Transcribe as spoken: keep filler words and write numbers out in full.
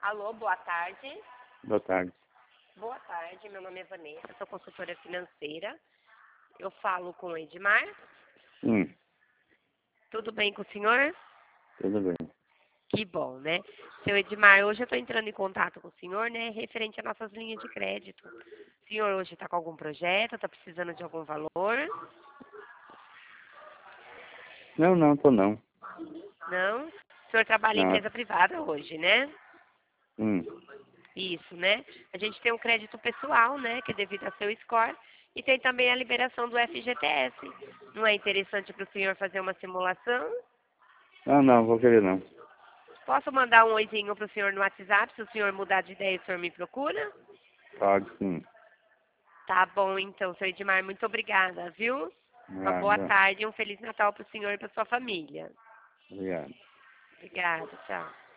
Alô, boa tarde. Boa tarde. Boa tarde, meu nome é Vanessa, sou consultora financeira. Eu falo com o Edmar. Hum, Tudo bem com o senhor? tudo bem. Que bom, né? Seu Edmar, hoje eu estou entrando em contato com o senhor, né, referente às nossas linhas de crédito. O senhor hoje está com algum projeto, está precisando de algum valor? Não, não, tô não. Não? O senhor trabalha em Não. empresa privada hoje, né? Hum, Isso, né? A gente tem um crédito pessoal, né, que é devido ao seu score, e tem também a liberação do F G T S. Não é interessante para o senhor fazer uma simulação? não, não, vou querer não. Posso mandar um oizinho para o senhor no WhatsApp? Se o senhor mudar de ideia, o senhor me procura? Pode sim. Tá bom, então, seu Edmar, muito obrigada, viu? Uma boa Nada. tarde e um Feliz Natal para o senhor e para sua família. Obrigado. Obrigada, tchau.